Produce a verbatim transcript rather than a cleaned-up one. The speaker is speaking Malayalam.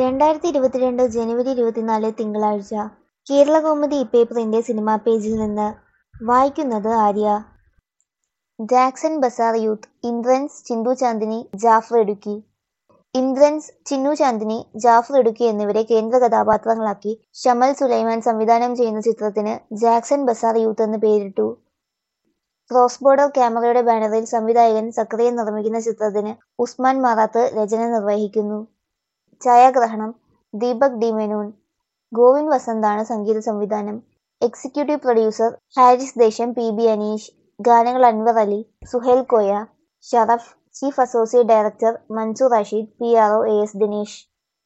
രണ്ടായിരത്തി ഇരുപത്തിരണ്ട് ജനുവരി ഇരുപത്തിനാല് തിങ്കളാഴ്ച. കേരളകൗമുദി ഇപ്പേപ്പറിന്റെ സിനിമാ പേജിൽ നിന്ന്. വായിക്കുന്നത് Arya. Jackson bazaar youth. Indrans, Chinnu Chandini, Jaffar Idukki. Indrans, Chinnu Chandini, Jaffar Idukki എന്നിവരെ കേന്ദ്ര കഥാപാത്രങ്ങളാക്കി ഷമൽ സുലൈമാൻ സംവിധാനം ചെയ്യുന്ന ചിത്രത്തിന് ജാക്സൺ ബസാർ യൂത്ത് എന്ന് പേരിട്ടു. ക്രോസ് ബോർഡർ ക്യാമറയുടെ ബാനറിൽ സംവിധായകൻ സക്കറിയ നിർമ്മിക്കുന്ന ചിത്രത്തിന് ഉസ്മാൻ മാറാത്ത് രചന നിർവഹിക്കുന്നു. ഛായാഗ്രഹണം ദീപക് ഡി മേനോൻ. ഗോവിന്ദ് വസന്താണ് സംഗീത സംവിധാനം. Executive producer Haris Desam, P B Aneesh. ഗാനങ്ങൾ Anwar Ali, Suhail Koya, Sharaf. Chief associate director Mansoor Rasheed. P R O A S Dinesh.